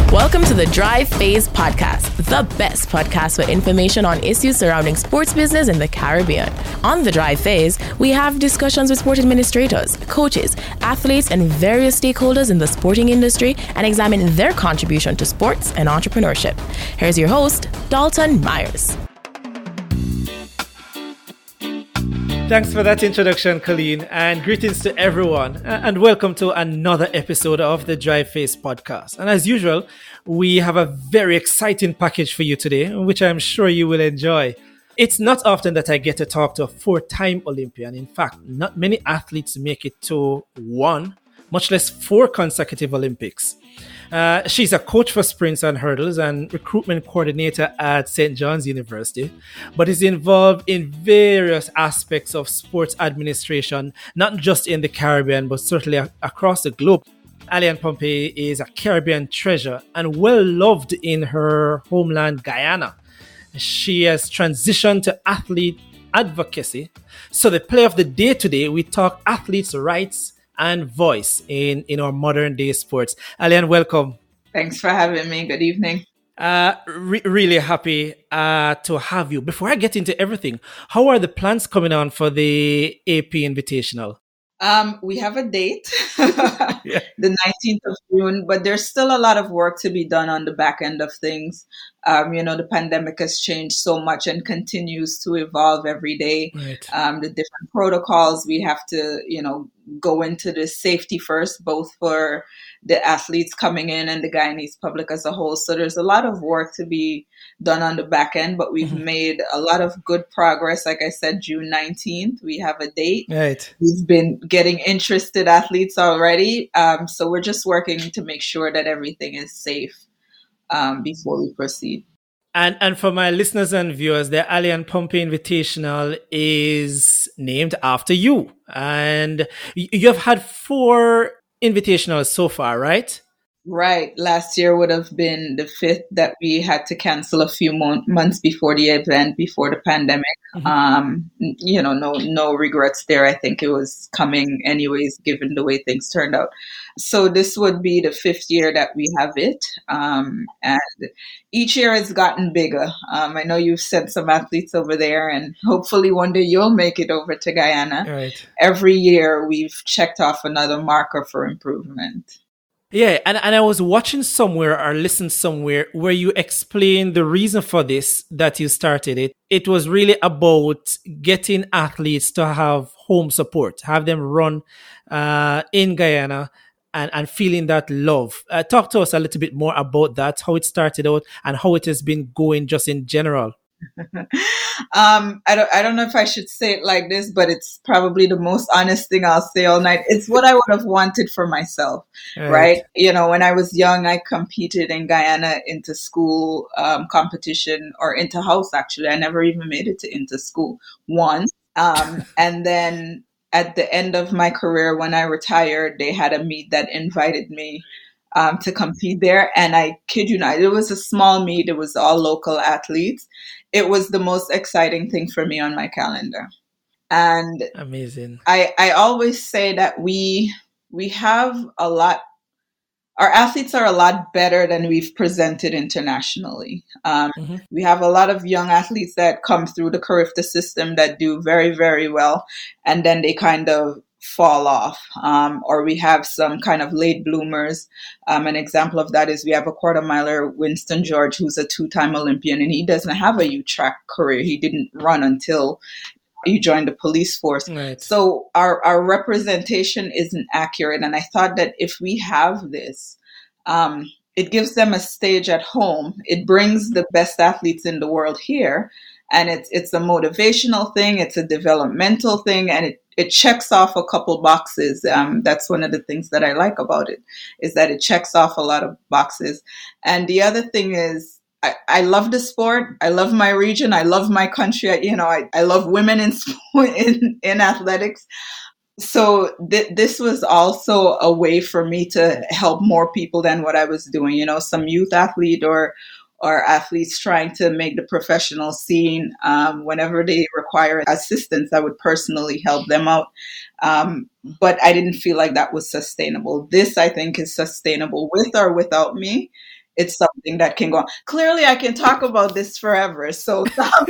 Welcome to the Drive Phase Podcast, the best podcast for information on issues surrounding sports business in the Caribbean. On the Drive Phase, we have discussions with sport administrators, coaches, athletes, and various stakeholders in the sporting industry and examine their contribution to sports and entrepreneurship. Here's your host, Dalton Myers. Thanks for that introduction, Colleen, and greetings to everyone, and welcome to another episode of the Drive Phase Podcast. And as usual, we have a very exciting package for you today, which I'm sure you will enjoy. It's not often that I get to talk to a four-time Olympian. In fact, not many athletes make it to one, much less four consecutive Olympics. She's a coach for sprints and hurdles and recruitment coordinator at St. John's University, but is involved in various aspects of sports administration, not just in the Caribbean, but certainly across the globe. Aliane Pompey is a Caribbean treasure and well loved in her homeland, Guyana. She has transitioned to athlete advocacy. So the play of the day today, we talk athletes' rights and voice in our modern day sports. Aliane, welcome. Thanks for having me. Good evening. Really happy to have you. Before I get into everything, how are the plans coming on for the AP Invitational? We have a date, the 19th of June, but there's still a lot of work to be done on the back end of things. The pandemic has changed so much and continues to evolve every day. Right. The different protocols, we have to, go into the safety first, both for the athletes coming in and the Guyanese public as a whole. So there's a lot of work to be done on the back end, but we've made a lot of good progress. Like I said, June 19th, we have a date. Right. We've been getting interested athletes already. So we're just working to make sure that everything is safe before we proceed. And for my listeners and viewers, the Aliane Pompey Invitational is named after you. And you've had 4 invitationals so far, right? Right. Last year would have been the 5th that we had to cancel a few months before the event, before the pandemic. No regrets there. I think it was coming anyways, given the way things turned out. So this would be the 5th year that we have it. And each year it's gotten bigger. I know you've sent some athletes over there, and hopefully one day you'll make it over to Guyana. Right. Every year we've checked off another marker for improvement. Yeah, and I was watching somewhere or listened somewhere where you explained the reason for this, that you started it. It was really about getting athletes to have home support, have them run in Guyana and feeling that love. Talk to us a little bit more about that, how it started out and how it has been going just in general. I don't know if I should say it like this, but it's probably the most honest thing I'll say all night. It's what I would have wanted for myself, right? When I was young, I competed in Guyana into school competition, or into house, actually. I never even made it to into school once. And then at the end of my career, when I retired, they had a meet that invited me to compete there. And I kid you not, it was a small meet. It was all local athletes. It was the most exciting thing for me on my calendar. And amazing. I always say that we have a lot, our athletes are a lot better than we've presented internationally. We have a lot of young athletes that come through the Carifta system that do very, very well. And then they kind of fall off, or we have some kind of late bloomers. An example of that is we have a quarter miler, Winston George, who's a 2-time Olympian, and he doesn't have a youth track career. He didn't run until he joined the police force. Right. So our representation isn't accurate. And I thought that if we have this, it gives them a stage at home. It brings the best athletes in the world here. And it's a motivational thing. It's a developmental thing. And it checks off a couple boxes. That's one of the things that I like about it, is that it checks off a lot of boxes. And the other thing is, I love the sport. I love my region. I love my country. I love women in sport, in athletics. So this was also a way for me to help more people than what I was doing. Some youth athlete or athletes trying to make the professional scene. Whenever they require assistance, I would personally help them out. But I didn't feel like that was sustainable. This, I think, is sustainable with or without me. it's something that can go on. Clearly, I can talk about this forever. So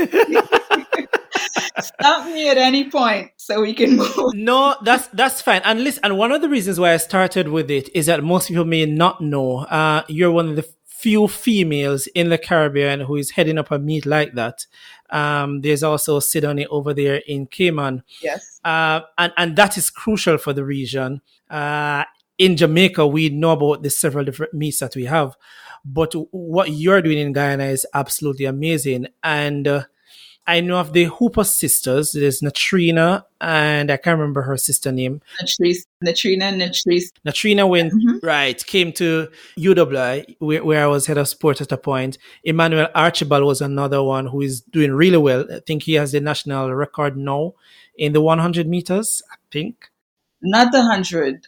stop me at any point so we can move. No, that's fine. And listen, and one of the reasons why I started with it is that most people may not know you're one of the few females in the Caribbean who is heading up a meet like that. There's also Sidonie over there in Cayman. Yes. And that is crucial for the region. In Jamaica, we know about the several different meets that we have, but what you're doing in Guyana is absolutely amazing. And I know of the Hooper sisters. There's Natrina, and I can't remember her sister name. Natrina went, right, came to UWI, where I was head of sport at a point. Emmanuel Archibald was another one who is doing really well. I think he has the national record now in the 100 meters, I think. Not the 100.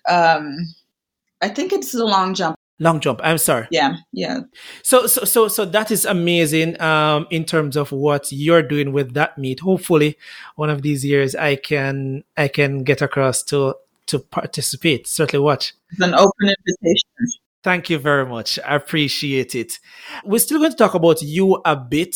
I think it's the long jump. Long jump. I'm sorry. Yeah. So that is amazing. In terms of what you're doing with that meet. Hopefully, one of these years I can get across to participate. Certainly, watch. It's an open invitation. Thank you very much. I appreciate it. We're still going to talk about you a bit.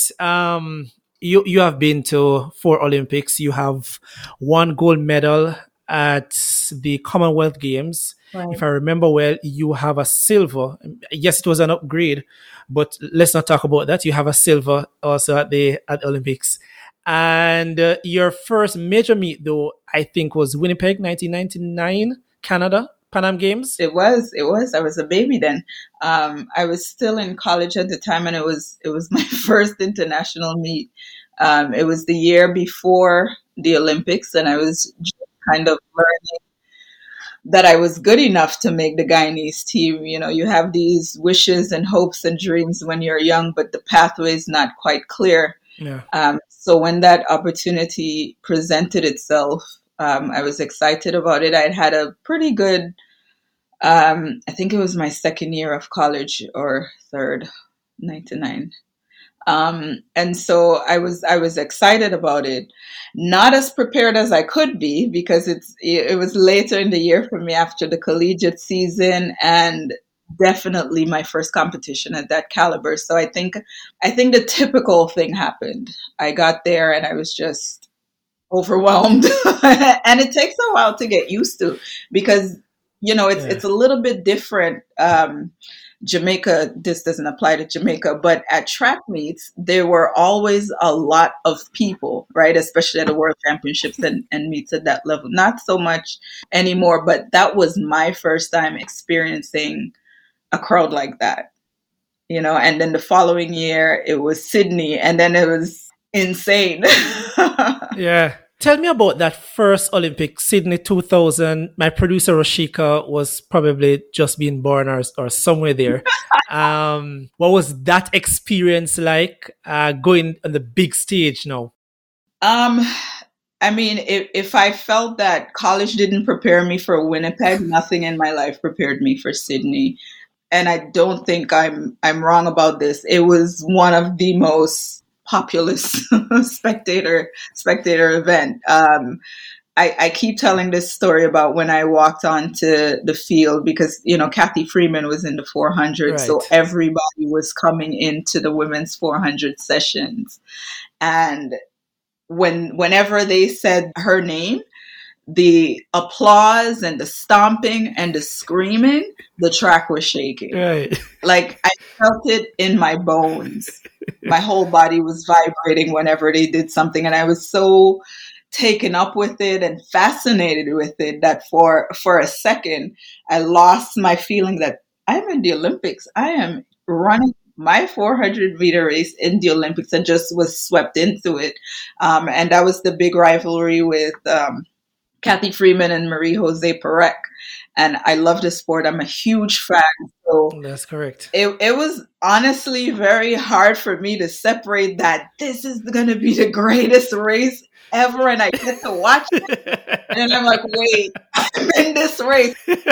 You have been to 4 Olympics. You have 1 gold medal at the Commonwealth Games. Right. If I remember well, you have a silver. Yes, it was an upgrade, but let's not talk about that. You have a silver also at the Olympics. And your first major meet, though, I think was Winnipeg, 1999, Canada, Pan Am Games. It was. I was a baby then. I was still in college at the time, and it was my first international meet. It was the year before the Olympics, and I was just kind of learning that I was good enough to make the Guyanese team. You know, you have these wishes and hopes and dreams when you're young, but the pathway is not quite clear. Yeah. So when that opportunity presented itself, I was excited about it. I'd had a pretty good, I think it was my second year of college or third, 99. And so I was excited about it, not as prepared as I could be because it was later in the year for me after the collegiate season and definitely my first competition at that caliber. So I think the typical thing happened. I got there and I was just overwhelmed and it takes a while to get used to because, you know, it's a little bit different. Jamaica, this doesn't apply to Jamaica, but at track meets, there were always a lot of people, right? Especially at the World Championships and meets at that level. Not so much anymore, but that was my first time experiencing a crowd like that, you know? And then the following year, it was Sydney, and then it was insane. Yeah. Tell me about that first Olympic, Sydney 2000. My producer, Roshika, was probably just being born or somewhere there. What was that experience like going on the big stage now? I mean, if I felt that college didn't prepare me for Winnipeg, nothing in my life prepared me for Sydney. And I don't think I'm wrong about this. It was one of the most populous spectator event. I keep telling this story about when I walked onto the field because, you know, Kathy Freeman was in the 400. Right. So everybody was coming into the women's 400 sessions. And whenever they said her name, the applause and the stomping and the screaming, the track was shaking. Right. Like I felt it in my bones. My whole body was vibrating whenever they did something. And I was so taken up with it and fascinated with it that for a second, I lost my feeling that I'm in the Olympics. I am running my 400 meter race in the Olympics and just was swept into it. And that was the big rivalry with Kathy Freeman and Marie-José Perec. And I love the sport. I'm a huge fan. So that's correct. It was honestly very hard for me to separate that this is going to be the greatest race ever and I get to watch it. And I'm like, wait, I'm in this race.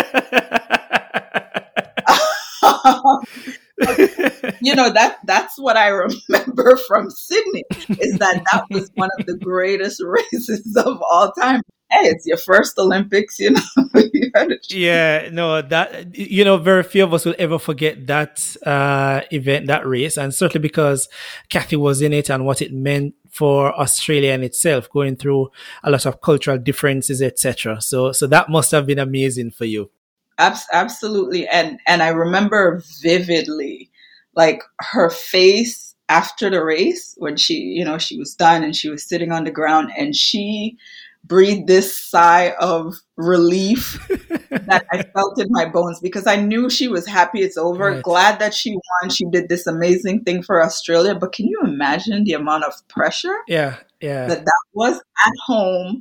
You know, that's what I remember from Sydney is that was one of the greatest races of all time. hey, it's your first Olympics, you know. You had to Yeah, no, that, very few of us will ever forget that event, that race, and certainly because Kathy was in it and what it meant for Australia in itself, going through a lot of cultural differences, etc. So that must have been amazing for you. Absolutely. And I remember vividly, like, her face after the race when she was done and she was sitting on the ground and she breathed this sigh of relief that I felt in my bones, because I knew she was happy it's over, Right. glad that she won. She did this amazing thing for Australia. But can you imagine the amount of pressure Yeah, that was at home?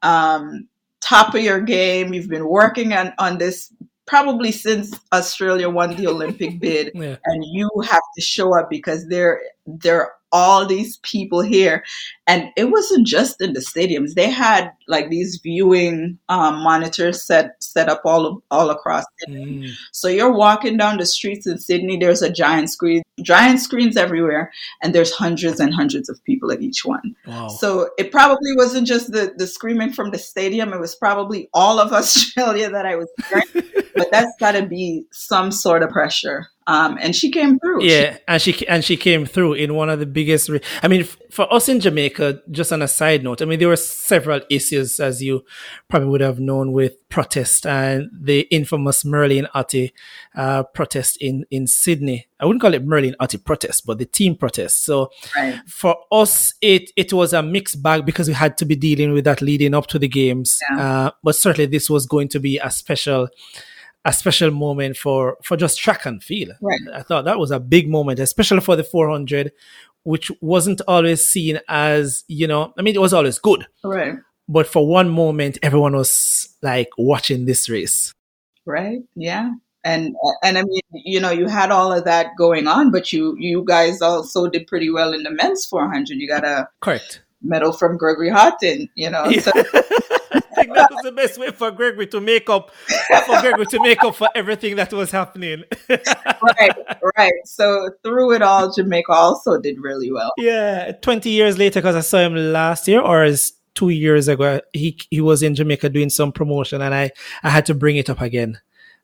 Top of your game. You've been working on this probably since Australia won the Olympic bid, yeah. and you have to show up because there are all these people here. And it wasn't just in the stadiums. They had like these viewing monitors set up all across Sydney. So you're walking down the streets in Sydney, there's a giant screens everywhere, and there's hundreds and hundreds of people at each one. Wow. So it probably wasn't just the screaming from the stadium. It was probably all of Australia that I was hearing. But that's got to be some sort of pressure. And she came through. Yeah, and she came through in one of the biggest. I mean, for us in Jamaica, just on a side note, I mean, there were several issues, as you probably would have known, with protest and the infamous Merlin Ottey protest in Sydney. I wouldn't call it Merlin Ottey protest, but the team protest. So right. For us, it was a mixed bag because we had to be dealing with that leading up to the games. Yeah. But certainly this was going to be a special moment for just track and field. Right. I thought that was a big moment, especially for the 400, which wasn't always seen as, I mean, it was always good. Right. But for one moment, everyone was like watching this race. Right. Yeah. And I mean, you had all of that going on, but you guys also did pretty well in the men's 400. You got a correct medal from Gregory Houghton, Yeah. So. I think that was the best way for Gregory to make up for everything that was happening. Right. So through it all, Jamaica also did really well. Yeah, 20 years later, because I saw him last year or 2 years ago, he was in Jamaica doing some promotion, and I had to bring it up again.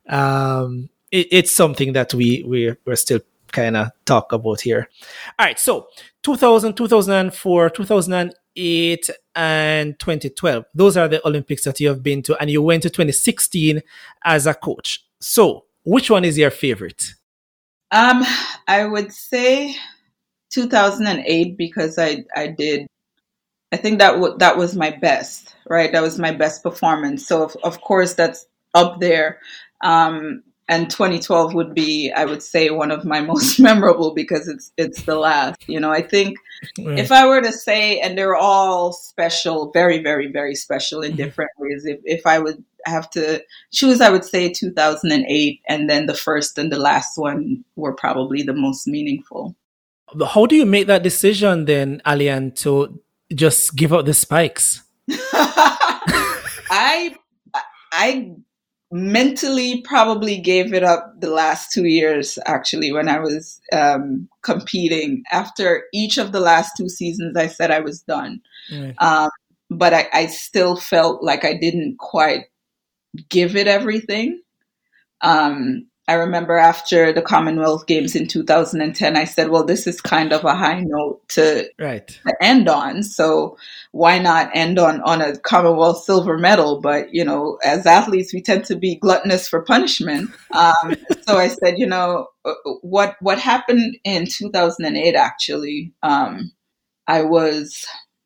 It's something that we're still kind of talk about here. All right, so 2000, 2004, 2008, and 2012. Those are the Olympics that you have been to, and you went to 2016 as a coach. So which one is your favorite? I would say 2008, because I think that was my best, right? That was my best performance. So of course that's up there. And 2012 would be, I would say, one of my most memorable because it's the last. I think if I were to say, and they're all special, very, very, very special in different ways. If I would have to choose, I would say 2008, and then the first and the last one were probably the most meaningful. How do you make that decision then, Alian, to just give up the spikes? I mentally probably gave it up the last 2 years, actually, when I was competing. After each of the last 2 seasons, I said I was done. Right. But I still felt like I didn't quite give it everything. I remember after the Commonwealth Games in 2010, I said, well, this is kind of a high note to end on. So why not end on a Commonwealth silver medal? But, as athletes, we tend to be gluttonous for punishment. So I said, what happened in 2008, actually, I was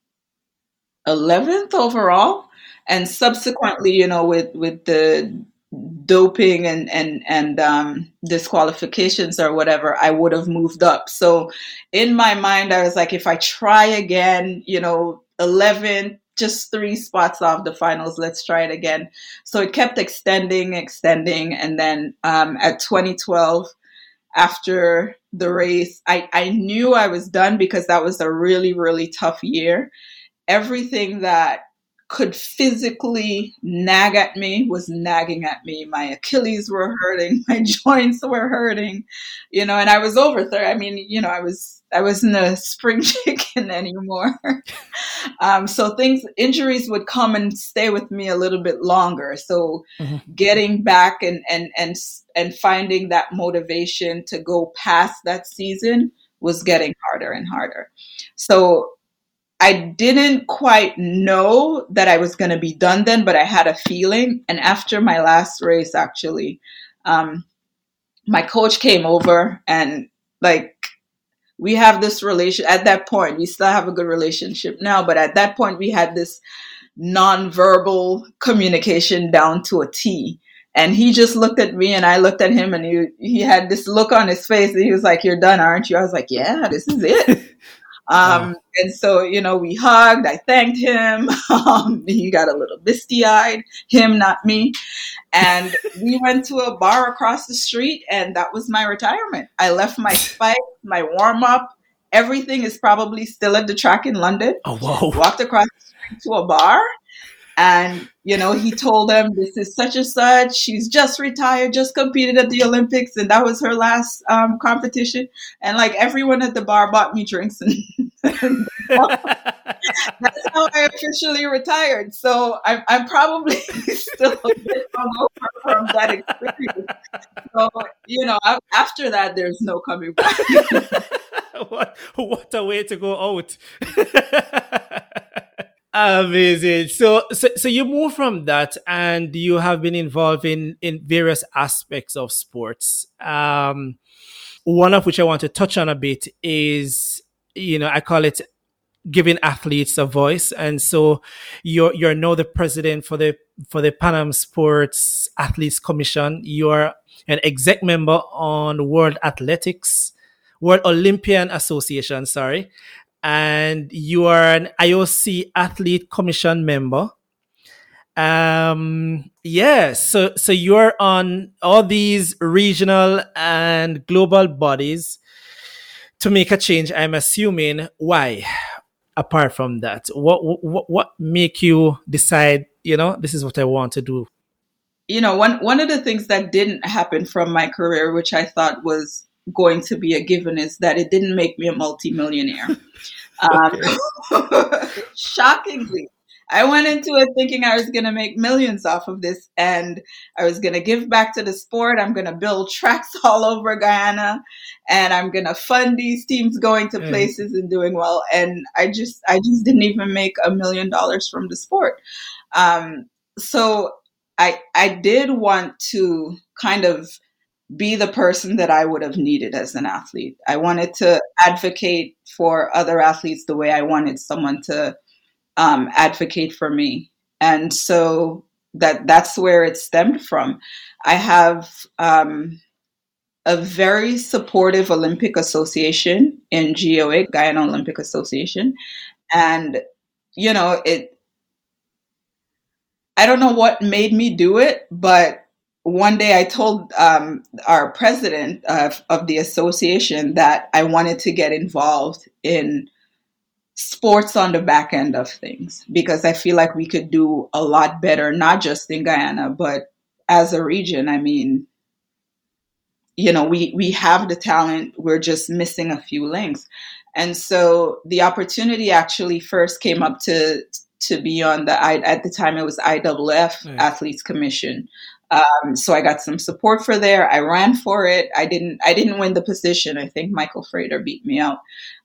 11th overall. And subsequently, with the doping and disqualifications or whatever, I would have moved up. So in my mind, I was like, if I try again, 11, just 3 spots off the finals, let's try it again. So it kept extending. And then at 2012, after the race, I knew I was done because that was a really, really tough year. Everything that could physically nag at me, was nagging at me. My Achilles were hurting, my joints were hurting, and I was over 30. I mean, I wasn't a spring chicken anymore. So injuries would come and stay with me a little bit longer. So getting back and finding that motivation to go past that season was getting harder and harder. So I didn't quite know that I was going to be done then, but I had a feeling. And after my last race, actually, my coach came over and we have this relation. At that point, we still have a good relationship now, but at that point we had this nonverbal communication down to a T. And he just looked at me and I looked at him, and he had this look on his face and he was like, "You're done, aren't you?" I was like, "Yeah, this is it." And so, we hugged, I thanked him. He got a little misty-eyed, him, not me. And we went to a bar across the street, and that was my retirement. I left my spike, my warm-up. Everything is probably still at the track in London. Oh, whoa. Walked across the street to a bar. And, he told them, "This is such and such. She's just retired, just competed at the Olympics. And that was her last competition." And everyone at the bar bought me drinks. And that's how I officially retired. So I'm probably still a bit hungover from that experience. So, after that, there's no coming back. What a way to go out. Amazing. So you move from that, and you have been involved in various aspects of sports. One of which I want to touch on a bit is, I call it giving athletes a voice. And so you're now the president for the Pan Am Sports Athletes Commission. You're an exec member on World Olympian Association, sorry. And you are an IOC Athlete Commission member. So you're on all these regional and global bodies to make a change, I'm assuming. Why? Apart from that, what make you decide, this is what I want to do? One of the things that didn't happen from my career, which I thought was going to be a given, is that it didn't make me a multimillionaire. Shockingly, I went into it thinking I was going to make millions off of this, and I was going to give back to the sport. I'm going to build tracks all over Guyana, and I'm going to fund these teams going to places and doing well. And I just didn't even make $1 million from the sport. So I did want to kind of be the person that I would have needed as an athlete. I wanted to advocate for other athletes the way I wanted someone to advocate for me. And so that's where it stemmed from. I have a very supportive Olympic association in GOA, Guyana Olympic Association. And, I don't know what made me do it, but one day I told our president of the association that I wanted to get involved in sports on the back end of things, because I feel like we could do a lot better, not just in Guyana, but as a region. I mean, we have the talent, we're just missing a few links. And so the opportunity actually first came up to be on at the time it was IAAF Athletes Commission. So I got some support for there. I ran for it. I didn't win the position. I think Michael Frater beat me out.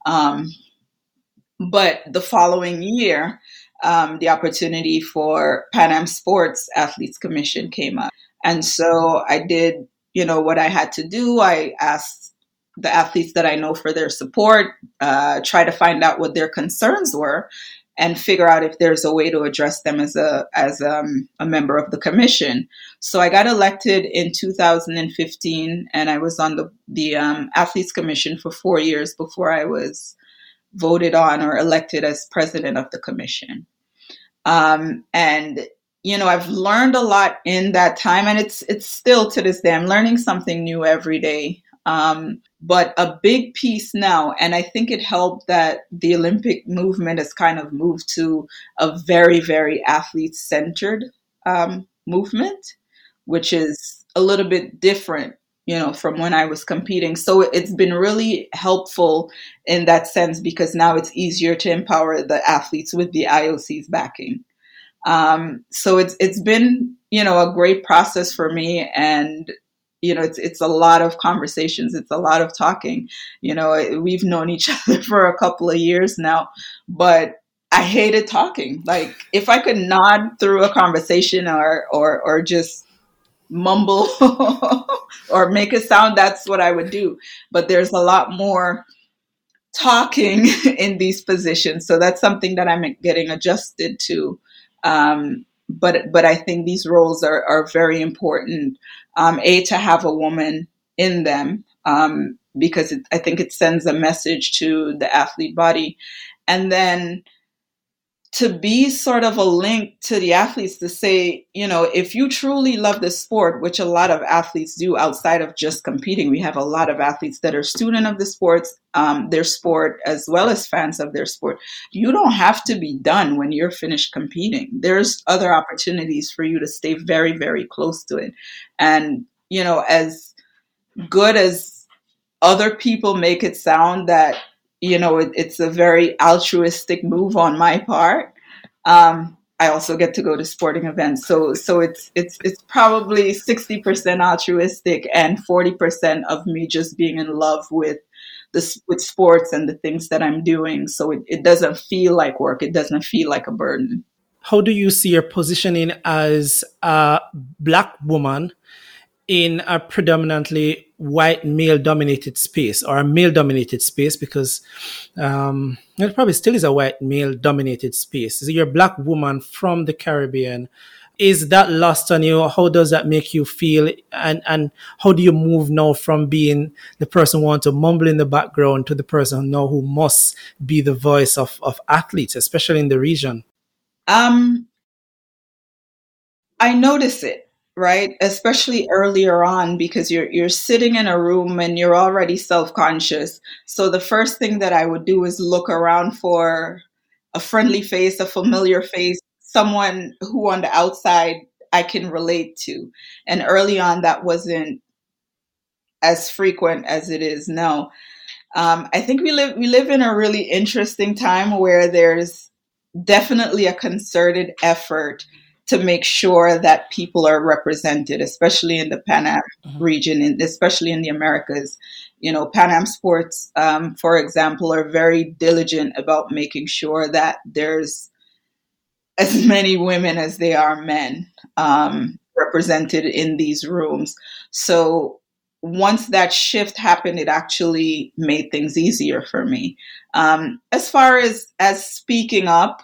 But the following year, the opportunity for Pan Am Sports Athletes Commission came up. And so I did, what I had to do. I asked the athletes that I know for their support, try to find out what their concerns were, and figure out if there's a way to address them as a member of the commission. So I got elected in 2015, and I was on the Athletes Commission for 4 years before I was voted on or elected as president of the commission. And, I've learned a lot in that time, and it's still to this day, I'm learning something new every day. But a big piece now, and I think it helped that the Olympic movement has kind of moved to a very, very athlete-centered movement, which is a little bit different, from when I was competing. So it's been really helpful in that sense, because now it's easier to empower the athletes with the IOC's backing. So it's been, a great process for me, and it's a lot of conversations. It's a lot of talking. We've known each other for a couple of years now, but I hated talking. Like, if I could nod through a conversation or just mumble or make a sound, that's what I would do. But there's a lot more talking in these positions. So that's something that I'm getting adjusted to. But I think these roles are very important, to have a woman in them, because I think it sends a message to the athlete body. And then to be sort of a link to the athletes to say, if you truly love the sport, which a lot of athletes do outside of just competing, we have a lot of athletes that are student of the sports, their sport, as well as fans of their sport. You don't have to be done when you're finished competing. There's other opportunities for you to stay very, very close to it. And, as good as other people make it sound that, it's a very altruistic move on my part. I also get to go to sporting events. So it's probably 60% altruistic and 40% of me just being in love with sports and the things that I'm doing. So it doesn't feel like work. It doesn't feel like a burden. How do you see your positioning as a Black woman in a predominantly white male-dominated space, or a male-dominated space, because it probably still is a white male-dominated space? So you're a Black woman from the Caribbean. Is that lost on you? How does that make you feel? And how do you move now from being the person who wants to mumble in the background to the person now who must be the voice of athletes, especially in the region? I notice it. Right, especially earlier on, because you're sitting in a room and you're already self-conscious. So the first thing that I would do is look around for a friendly face, a familiar face, someone who on the outside I can relate to. And early on, that wasn't as frequent as it is now. I think we live in a really interesting time where there's definitely a concerted effort to make sure that people are represented, especially in the Pan Am region, and especially in the Americas. Pan Am Sports, for example, are very diligent about making sure that there's as many women as there are men represented in these rooms. So once that shift happened, it actually made things easier for me. As far as speaking up,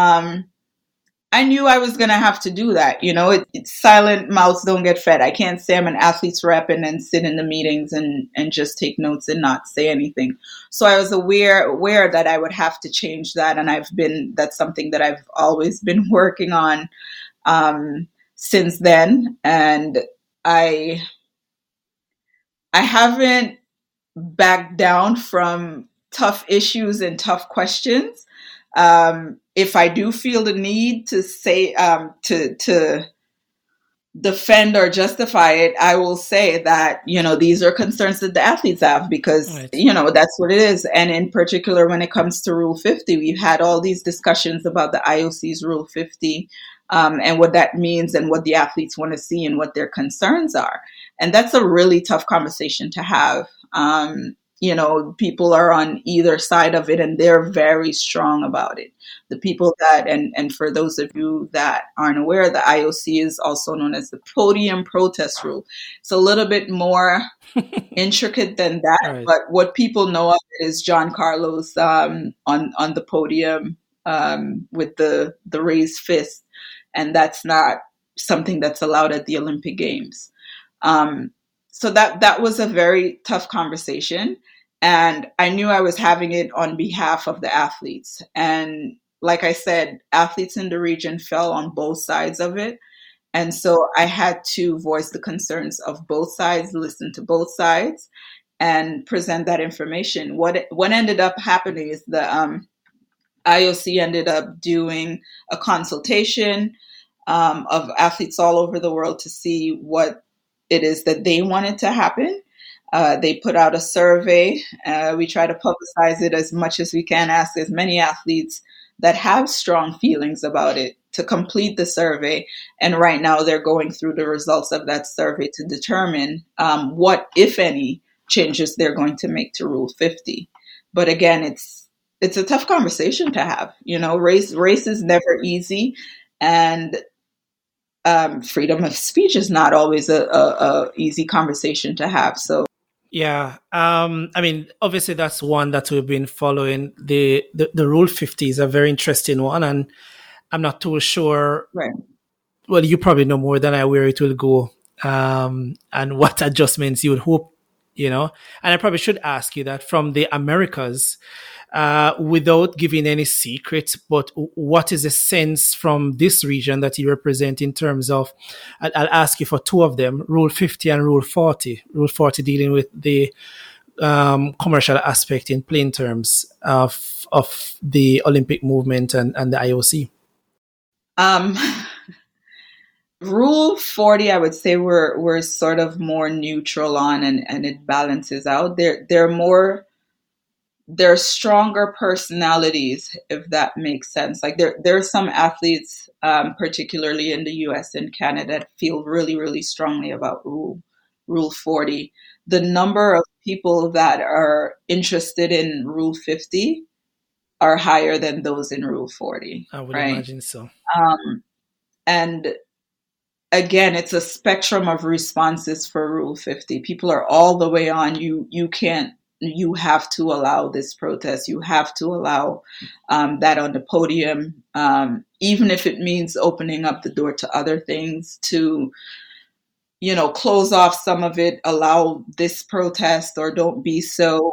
I knew I was going to have to do that. It's silent mouths don't get fed. I can't say I'm an athlete's rep and then sit in the meetings and just take notes and not say anything. So I was aware that I would have to change that. And that's something that I've always been working on since then. And I haven't backed down from tough issues and tough questions. If I do feel the need to say, to defend or justify it, I will say that, these are concerns that the athletes have, because, right, that's what it is. And in particular, when it comes to Rule 50, we've had all these discussions about the IOC's Rule 50, and what that means and what the athletes want to see and what their concerns are. And that's a really tough conversation to have. People are on either side of it, and they're very strong about it. The people that, and for those of you that aren't aware, the IOC is also known as the Podium Protest Rule. It's a little bit more intricate than that, right, but what people know of it is John Carlos on the podium with the raised fist, and that's not something that's allowed at the Olympic Games. So that was a very tough conversation. And I knew I was having it on behalf of the athletes. And like I said, athletes in the region fell on both sides of it. And so I had to voice the concerns of both sides, listen to both sides. and present that information. What ended up happening is the IOC ended up doing a consultation of athletes all over the world to see what it is that they wanted to happen. They put out a survey. We try to publicize it as much as we can, ask as many athletes that have strong feelings about it to complete the survey. And right now they're going through the results of that survey to determine what, if any, changes they're going to make to Rule 50. But again, it's a tough conversation to have. Race is never easy, and freedom of speech is not always a easy conversation to have. So. Yeah. Obviously that's one that we've been following. The Rule 50 is a very interesting one, and I'm not too sure. Right. Well, you probably know more than I where it will go, and what adjustments you would hope, and I probably should ask you that from the Americas, without giving any secrets, but what is the sense from this region that you represent in terms of, I'll ask you for two of them, Rule 50 and Rule 40. Rule 40 dealing with the commercial aspect in plain terms of the Olympic movement and the IOC. Rule 40, I would say we're sort of more neutral on, and it balances out. They're stronger personalities, if that makes sense. Like there are some athletes, particularly in the US and Canada, that feel really, really strongly about Rule 40. The number of people that are interested in Rule 50 are higher than those in Rule 40. I would right? imagine so. And again, it's a spectrum of responses for Rule 50. People are all the way on. You have to allow this protest. You have to allow that on the podium, even if it means opening up the door to other things, to, close off some of it, allow this protest, or don't be so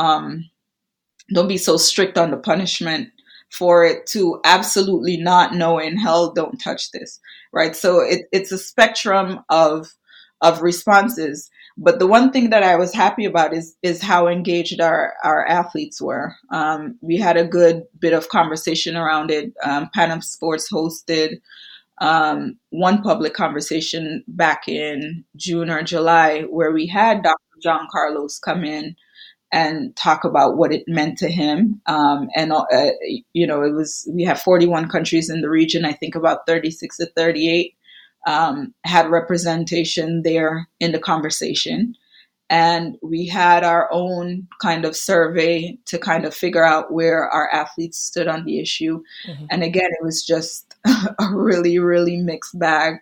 strict on the punishment for it, to absolutely not knowing, hell, don't touch this, right? So it's a spectrum of responses. But the one thing that I was happy about is how engaged our athletes were. We had a good bit of conversation around it. Pan Am Sports hosted one public conversation back in June or July where we had Dr. John Carlos come in and talk about what it meant to him. We have 41 countries in the region. I think about 36 to 38 had representation there in the conversation. And we had our own kind of survey to kind of figure out where our athletes stood on the issue. Mm-hmm. And again, it was just a really, really mixed bag.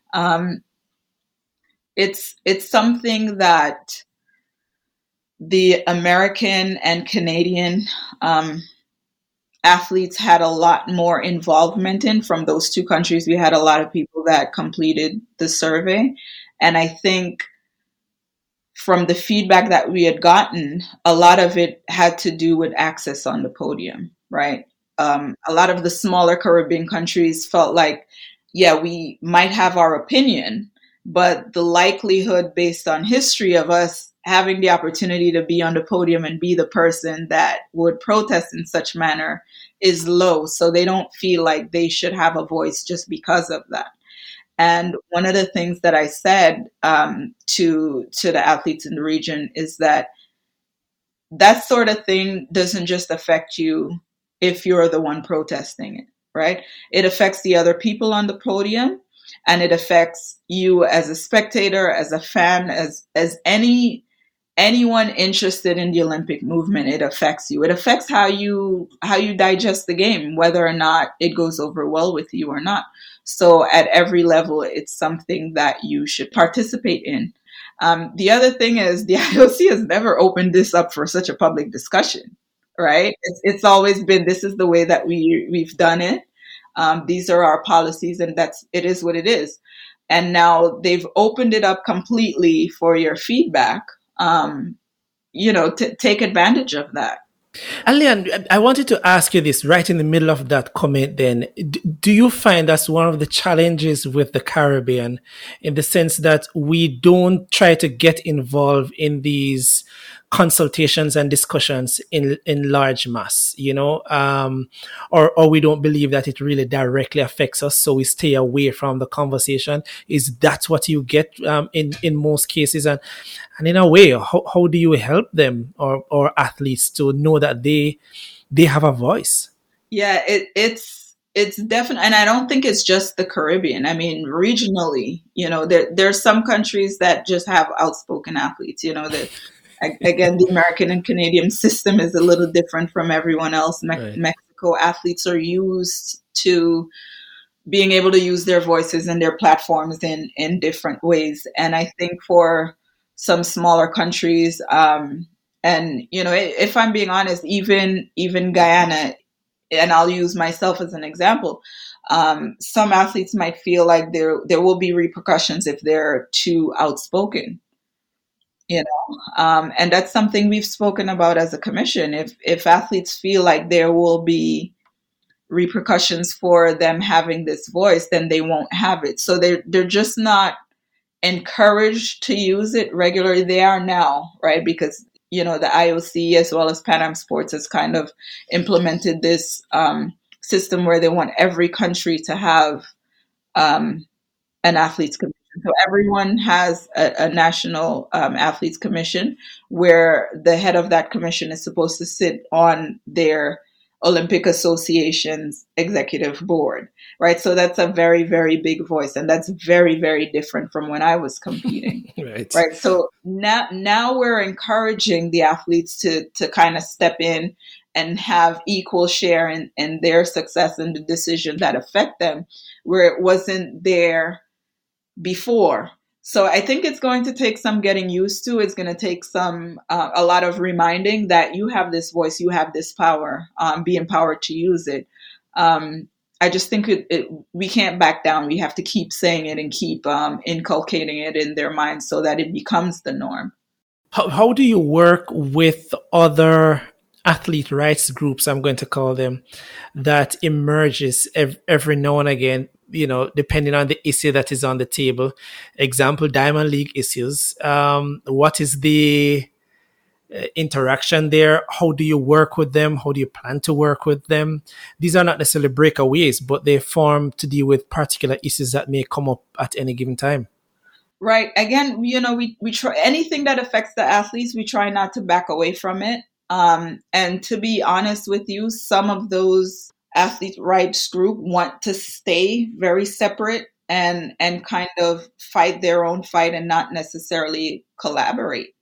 It's something that the American and Canadian athletes had a lot more involvement in. From those two countries, we had a lot of people that completed the survey. And I think from the feedback that we had gotten, a lot of it had to do with access on the podium, right? A lot of the smaller Caribbean countries felt like, yeah, we might have our opinion, but the likelihood based on history of us having the opportunity to be on the podium and be the person that would protest in such manner is low. So they don't feel like they should have a voice just because of that. And one of the things that I said to the athletes in the region is that sort of thing doesn't just affect you if you're the one protesting it, right? It affects the other people on the podium, and it affects you as a spectator, as a fan, as anyone interested in the Olympic movement. It affects you. It affects how you digest the game, whether or not it goes over well with you or not. So at every level, it's something that you should participate in. The other thing is the IOC has never opened this up for such a public discussion, right? It's always been, this is the way that we've done it. These are our policies, and it is what it is. And now they've opened it up completely for your feedback. Take advantage of that. Alian, I wanted to ask you this right in the middle of that comment then. Do you find that's one of the challenges with the Caribbean in the sense that we don't try to get involved in these consultations and discussions in large mass, or we don't believe that it really directly affects us, so we stay away from the conversation? Is that what you get in most cases? And in a way, how do you help them or athletes to know that they have a voice? Yeah, it's definitely, and I don't think it's just the Caribbean. I mean, regionally, there's some countries that just have outspoken athletes. That again, the American and Canadian system is a little different from everyone else. Right. Mexico athletes are used to being able to use their voices and their platforms in different ways. And I think for some smaller countries, and if I'm being honest, even Guyana, and I'll use myself as an example, some athletes might feel like there will be repercussions if they're too outspoken. And that's something we've spoken about as a commission. If athletes feel like there will be repercussions for them having this voice, then they won't have it. So they're just not encouraged to use it regularly. They are now, right? Because the IOC as well as Pan Am Sports has kind of implemented this system where they want every country to have an athletes commission. So everyone has a national athletes commission where the head of that commission is supposed to sit on their Olympic Association's executive board, right? So that's a very, very big voice. And that's very, very different from when I was competing. Right. So now we're encouraging the athletes to kind of step in and have equal share in their success and the decisions that affect them, where it wasn't there before. So I think it's going to take some getting used to. It's going to take a lot of reminding that you have this voice, you have this power, be empowered to use it. I just think we can't back down. We have to keep saying it and keep inculcating it in their minds so that it becomes the norm. How do you work with other athlete rights groups, I'm going to call them, that emerges every now and again, depending on the issue that is on the table? Example, Diamond League issues. What is the interaction there? How do you work with them? How do you plan to work with them? These are not necessarily breakaways, but they form to deal with particular issues that may come up at any given time. Right. Again, we try anything that affects the athletes, we try not to back away from it. And to be honest with you, some of those athlete rights group want to stay very separate and kind of fight their own fight and not necessarily collaborate,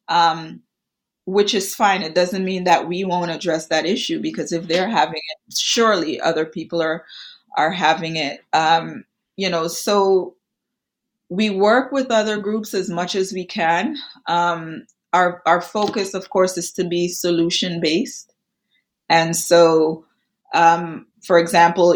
which is fine. It doesn't mean that we won't address that issue, because if they're having it, surely other people are having it. So we work with other groups as much as we can. Our focus, of course, is to be solution based. And so, for example,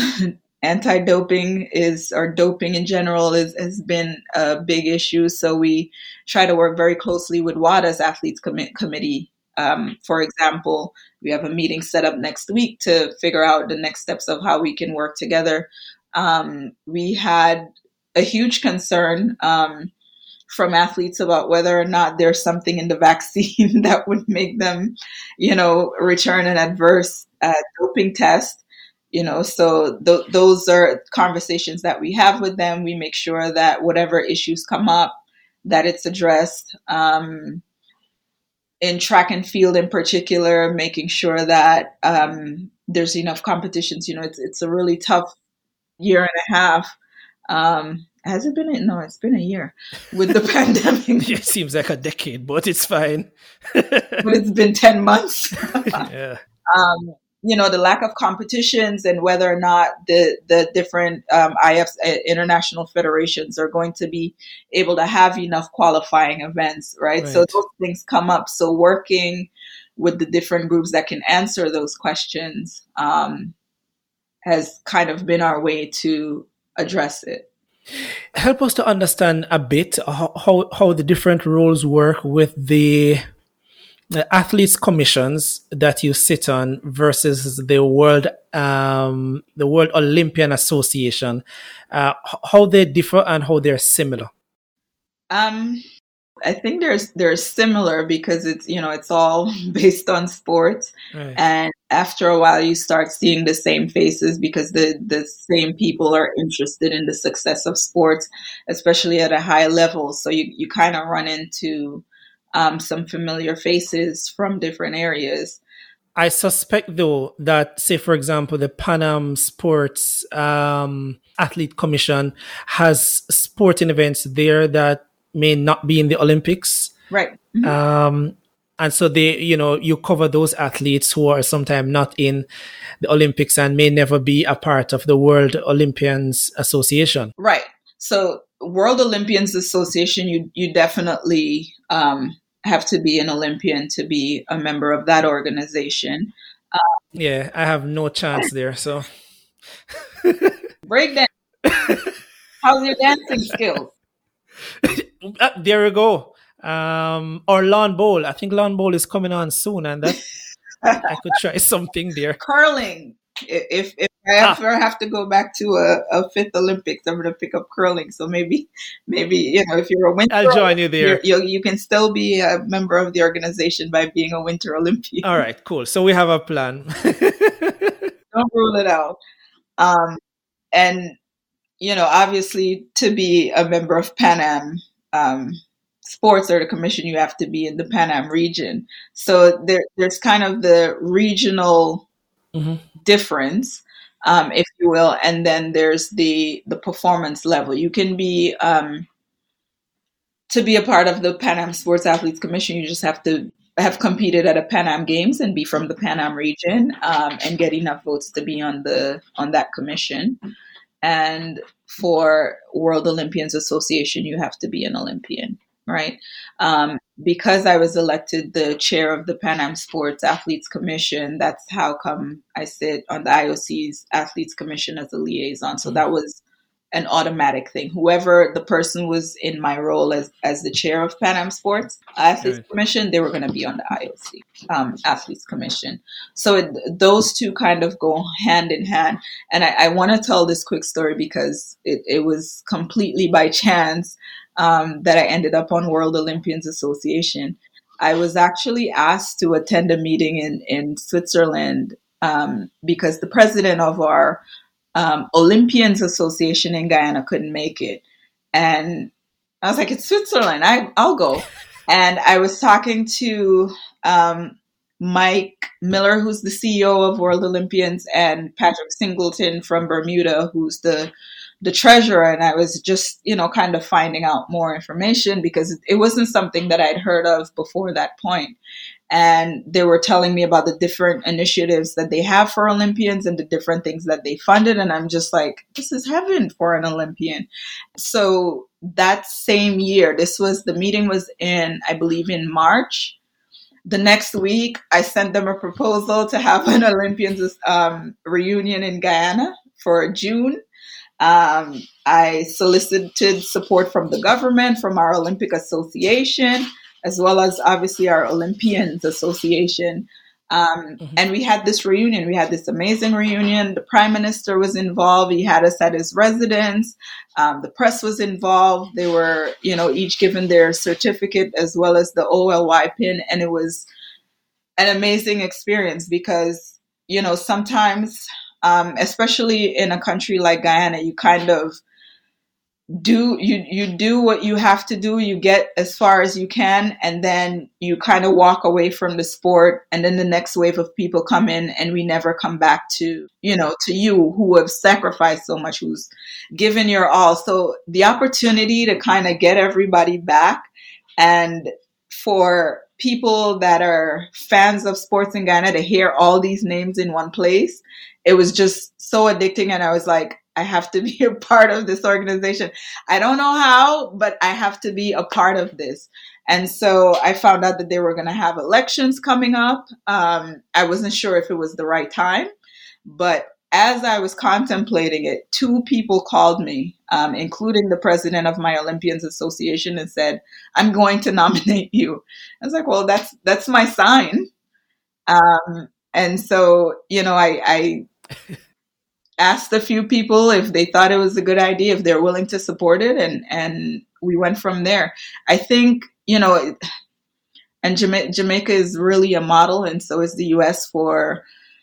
anti-doping or doping in general has been a big issue. So we try to work very closely with WADA's athletes committee. For example, we have a meeting set up next week to figure out the next steps of how we can work together. We had a huge concern from athletes about whether or not there's something in the vaccine that would make them, return an adverse doping test. So those are conversations that we have with them. We make sure that whatever issues come up, that it's addressed. In track and field in particular, making sure that there's enough competitions. It's a really tough year and a half. Has it been? No, it's been a year with the pandemic. It seems like a decade, but it's fine. But it's been 10 months. Yeah. The lack of competitions and whether or not the different IFs, international federations, are going to be able to have enough qualifying events, right? So those things come up. So working with the different groups that can answer those questions has kind of been our way to address it. Help us to understand a bit how the different roles work with the the athletes commissions that you sit on versus the World Olympian Association, how they differ and how they're similar? Um, I think they're similar because it's all based on sports, Right. and after a while you start seeing the same faces because the same people are interested in the success of sports, especially at a high level. So you kind of run into some familiar faces from different areas. I suspect, though, that, say, for example, the Pan Am Sports Athlete Commission has sporting events there that may not be in the Olympics. Right. Mhm. And so you cover those athletes who are sometimes not in the Olympics and may never be a part of the World Olympians Association. Right. So World Olympians Association, you definitely have to be an Olympian to be a member of that organization. Yeah, I have no chance there. So Breakdance. How's your dancing skills? there we go. Or lawn bowl. I think lawn bowl is coming on soon, and that I could try something there. Curling. If I ever have to go back to a fifth Olympics, I'm going to pick up curling. So maybe if you're a winter, I'll join you there. You can still be a member of the organization by being a Winter Olympian. All right, cool. So we have a plan. Don't rule it out. And obviously, to be a member of Pan Am Sports or the commission, you have to be in the Pan Am region. So there's kind of the regional difference, if you will, and then there's the performance level. You can be to be a part of the Pan Am Sports Athletes Commission. You just have to have competed at a Pan Am Games and be from the Pan Am region and get enough votes to be on that commission. And for World Olympians Association, you have to be an Olympian, right? Because I was elected the chair of the Pan Am Sports Athletes Commission, that's how come I sit on the IOC's Athletes Commission as a liaison. So that was an automatic thing. Whoever the person was in my role as the chair of Pan Am Sports Athletes Commission, they were going to be on the IOC Athletes Commission. So those two kind of go hand in hand. And I want to tell this quick story because it was completely by chance that I ended up on World Olympians Association. I was actually asked to attend a meeting in Switzerland because the president of our Olympians Association in Guyana couldn't make it. And I was like, it's Switzerland. I'll go. And I was talking to Mike Miller, who's the CEO of World Olympians, and Patrick Singleton from Bermuda, who's the treasurer. And I was just, kind of finding out more information because it wasn't something that I'd heard of before that point. And they were telling me about the different initiatives that they have for Olympians and the different things that they funded. And I'm just like, this is heaven for an Olympian. So that same year, the meeting was I believe in March. The next week, I sent them a proposal to have an Olympians reunion in Guyana for June. I solicited support from the government, from our Olympic Association, as well as obviously our Olympians Association. And we had this reunion. We had this amazing reunion. The Prime Minister was involved. He had us at his residence. The press was involved. They were, each given their certificate as well as the OLY pin. And it was an amazing experience because, sometimes, especially in a country like Guyana, you kind of you do what you have to do. You get as far as you can, and then you kind of walk away from the sport, and then the next wave of people come in, and we never come back to you who have sacrificed so much, who's given your all. So the opportunity to kind of get everybody back, and for people that are fans of sports in Ghana to hear all these names in one place, it was just so addicting. And I was like, I have to be a part of this organization. I don't know how, but I have to be a part of this. And so I found out that they were going to have elections coming up. I wasn't sure if it was the right time, but as I was contemplating it, two people called me, including the president of my Olympians Association, and said, "I'm going to nominate you." I was like, "Well, that's my sign." And so, I asked a few people if they thought it was a good idea, if they're willing to support it, and we went from there. I think, and Jamaica is really a model, and so is the US, for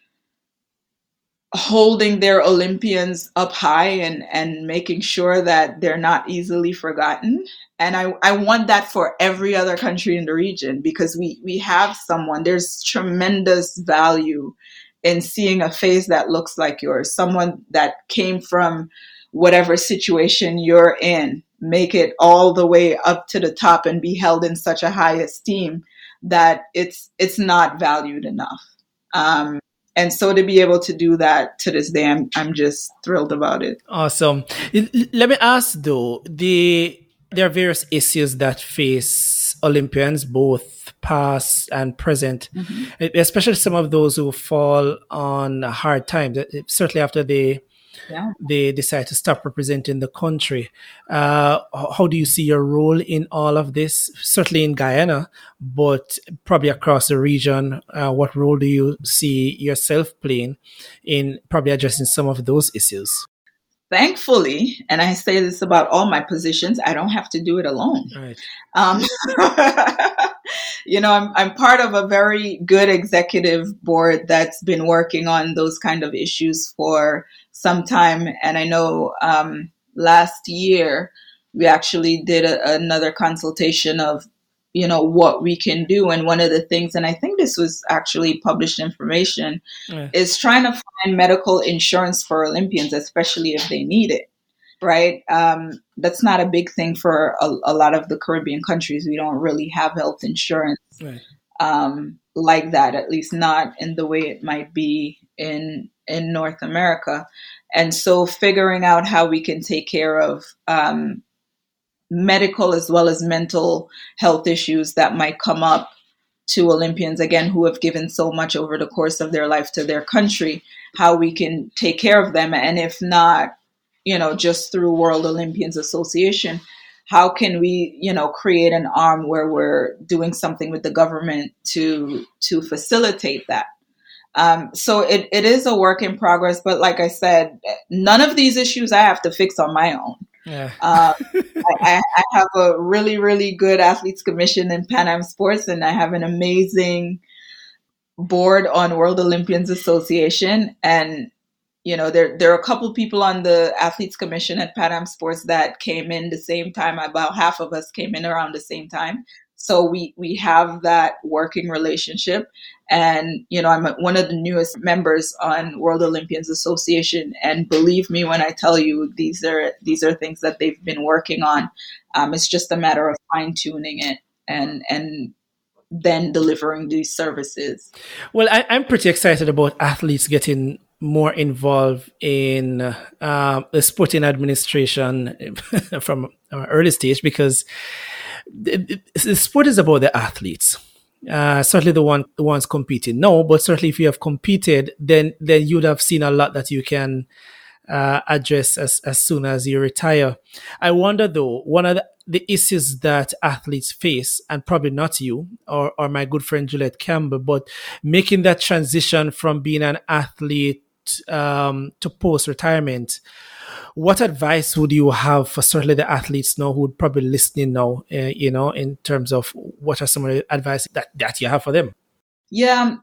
holding their Olympians up high and making sure that they're not easily forgotten. And I want that for every other country in the region, because we have there's tremendous value in seeing a face that looks like yours, someone that came from whatever situation you're in, make it all the way up to the top and be held in such a high esteem that it's not valued enough. And so to be able to do that to this day, I'm just thrilled about it. Awesome. Let me ask though, there are various issues that face Olympians, both past and present, especially some of those who fall on hard times, certainly after they decide to stop representing the country. How do you see your role in all of this? Certainly in Guyana, but probably across the region. What role do you see yourself playing in probably addressing some of those issues? Thankfully, and I say this about all my positions, I don't have to do it alone. Right. I'm part of a very good executive board that's been working on those kind of issues for some time. And I know last year we actually did another consultation of, what we can do. And one of the things, and I think this was actually published information, is trying to find medical insurance for Olympians, especially if they need it. Right. That's not a big thing for a lot of the Caribbean countries. We don't really have health insurance like that, at least not in the way it might be in North America. And so figuring out how we can take care of medical as well as mental health issues that might come up to Olympians, again, who have given so much over the course of their life to their country, how we can take care of them. And if not, just through World Olympians Association, how can we, create an arm where we're doing something with the government to facilitate that? So it is a work in progress. But like I said, none of these issues I have to fix on my own. Yeah. I have a really, really good athletes commission in Pan Am Sports, and I have an amazing board on World Olympians Association. And there are a couple people on the athletes commission at Pan Am Sports that came in the same time. About half of us came in around the same time. So we have that working relationship. And, I'm one of the newest members on World Olympians Association. And believe me when I tell you, these are things that they've been working on. It's just a matter of fine tuning it and then delivering these services. Well, I'm pretty excited about athletes getting more involved in the sporting administration from an early stage, because the sport is about the athletes. Certainly the ones competing. No, but certainly if you have competed, then you'd have seen a lot that you can address as soon as you retire. I wonder though, one of the issues that athletes face, and probably not you or my good friend Juliet Campbell, but making that transition from being an athlete to post-retirement. What advice would you have for certainly the athletes now who would probably listening now, in terms of what are some of the advice that you have for them? Yeah,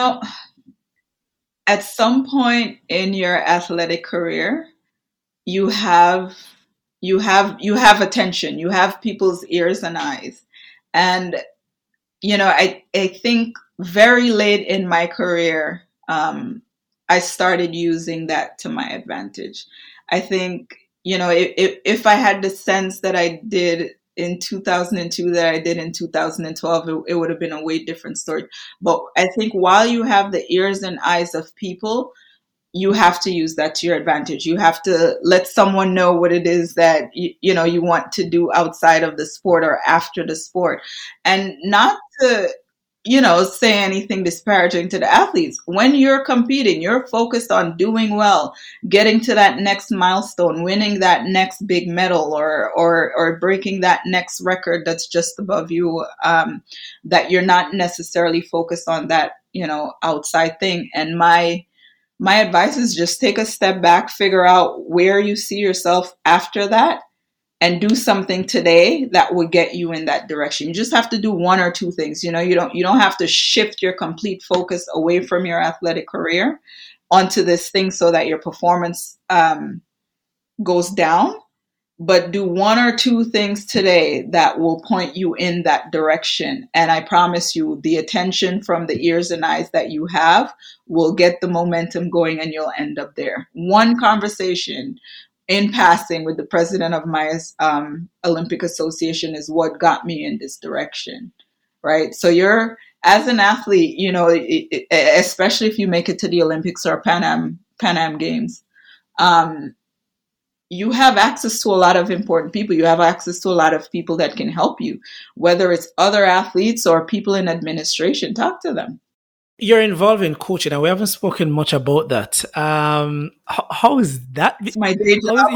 at some point in your athletic career, you have attention, you have people's ears and eyes. And, I think very late in my career, I started using that to my advantage. I think, if I had the sense that I did in 2002 that I did in 2012, it would have been a way different story. But I think while you have the ears and eyes of people, you have to use that to your advantage. You have to let someone know what it is that, you want to do outside of the sport or after the sport. And not to say anything disparaging to the athletes. When you're competing, you're focused on doing well, getting to that next milestone, winning that next big medal, or breaking that next record that's just above you, that you're not necessarily focused on that, outside thing. And my advice is just take a step back, figure out where you see yourself after that, and do something today that will get you in that direction. You just have to do one or two things. You don't have to shift your complete focus away from your athletic career onto this thing so that your performance goes down. But do one or two things today that will point you in that direction. And I promise you, the attention from the ears and eyes that you have will get the momentum going, and you'll end up there. One conversation in passing with the president of my Olympic Association is what got me in this direction, right? So as an athlete, especially if you make it to the Olympics or Pan Am Games, you have access to a lot of important people. You have access to a lot of people that can help you, whether it's other athletes or people in administration. Talk to them. You're involved in coaching, and we haven't spoken much about that. How is that? It's my day job.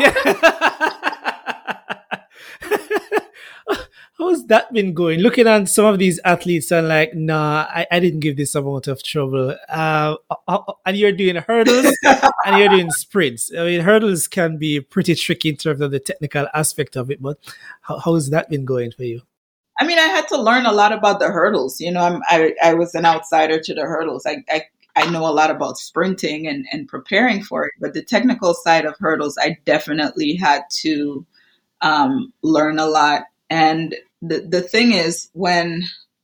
How's that been going? Looking at some of these athletes and like, nah, I didn't give this amount of trouble. And you're doing hurdles and you're doing sprints. I mean, hurdles can be pretty tricky in terms of the technical aspect of it, but how's that been going for you? I mean, I had to learn a lot about the hurdles. I was an outsider to the hurdles. I know a lot about sprinting and preparing for it, but the technical side of hurdles, I definitely had to learn a lot. And the thing is, when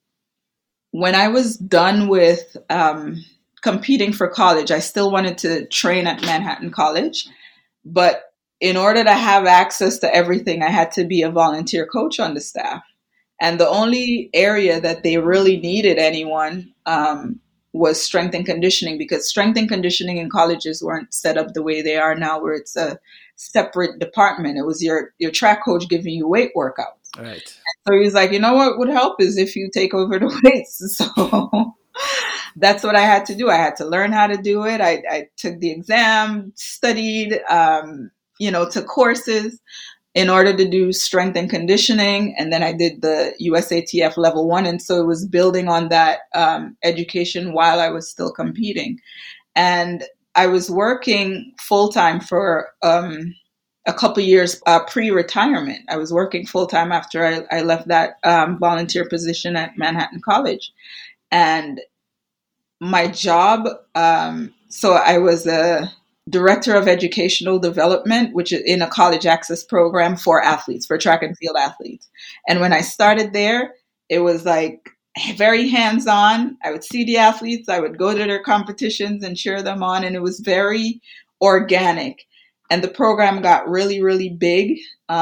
I was done with competing for college, I still wanted to train at Manhattan College. But in order to have access to everything, I had to be a volunteer coach on the staff. And the only area that they really needed anyone was strength and conditioning, because strength and conditioning in colleges weren't set up the way they are now, where it's a separate department. It was your track coach giving you weight workouts. Right. So he was like, what would help is if you take over the weights. So that's what I had to do. I had to learn how to do it. I took the exam, studied, took courses in order to do strength and conditioning. And then I did the USATF level 1. And so it was building on that education while I was still competing. And I was working full-time for a couple years pre-retirement. I was working full-time after I left that volunteer position at Manhattan College. And my job, so I was a director of educational development, which is in a college access program for athletes, for track and field athletes. And when I started there, it was like very hands-on. I would see the athletes, I would go to their competitions and cheer them on. And it was very organic. And the program got really, really big.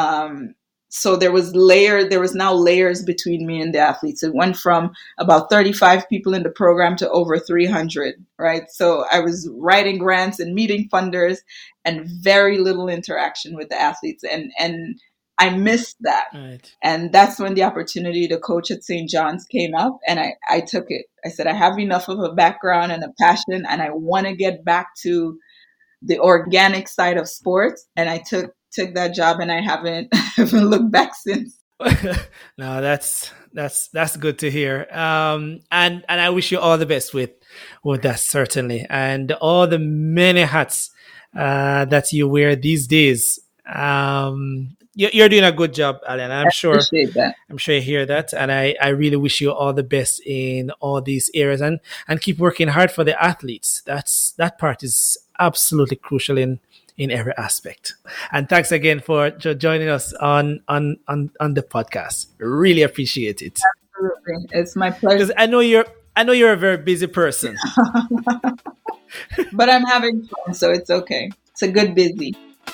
So there was now layers between me and the athletes. It went from about 35 people in the program to over 300, right? So I was writing grants and meeting funders and very little interaction with the athletes. And I missed that. Right. And that's when the opportunity to coach at St. John's came up, and I took it. I said, I have enough of a background and a passion, and I want to get back to the organic side of sports. And I took that job, and I haven't looked back since. No, that's good to hear. And I wish you all the best with that, certainly, and all the many hats that you wear these days. You're doing a good job, Alan. I'm sure you hear that, and I really wish you all the best in all these areas, and keep working hard for the athletes. That part is absolutely crucial in every aspect. And thanks again for joining us on the podcast. Really appreciate it. Absolutely, it's my pleasure. Because I know you're a very busy person, but I'm having fun, so it's okay. It's a good busy.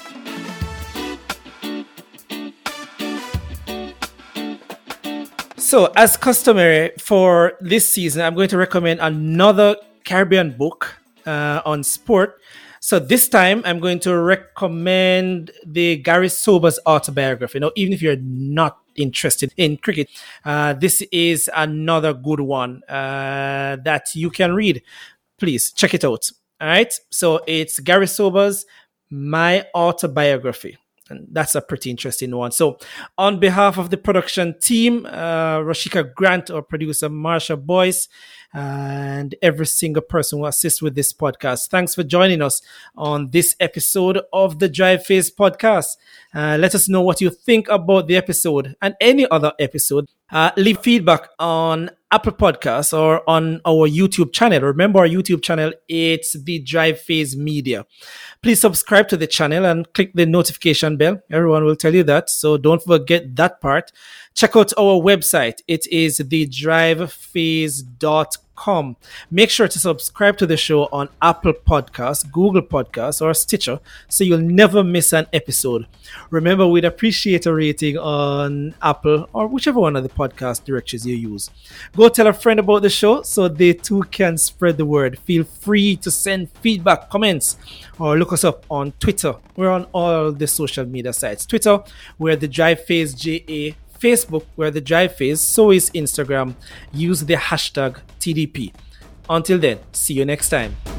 So, as customary for this season, I'm going to recommend another Caribbean book on sport. So this time, I'm going to recommend the Gary Sobers autobiography. Now, even if you're not interested in cricket, this is another good one that you can read. Please check it out. All right. So it's Gary Sober's My Autobiography. And that's a pretty interesting one. So, on behalf of the production team, Rashika Grant, our producer, Marsha Boyce, and every single person who assists with this podcast, thanks for joining us on this episode of the Drive Phase podcast. Let us know what you think about the episode and any other episode. Leave feedback on Apple Podcasts or on our YouTube channel. Remember our YouTube channel, it's the Drive Phase Media. Please subscribe to the channel and click the notification bell. Everyone will tell you that, so don't forget that part. Check out our website. It is thedrivephase.com. Make sure to subscribe to the show on Apple Podcasts, Google Podcasts, or Stitcher so you'll never miss an episode. Remember, we'd appreciate a rating on Apple or whichever one of the podcast directories you use. Go tell a friend about the show so they too can spread the word. Feel free to send feedback, comments, or look us up on Twitter. We're on all the social media sites. Twitter, we're the Drive Phase JA. Facebook, we're the Drive Phase. So is Instagram. Use the hashtag TDP. Until then, see you next time.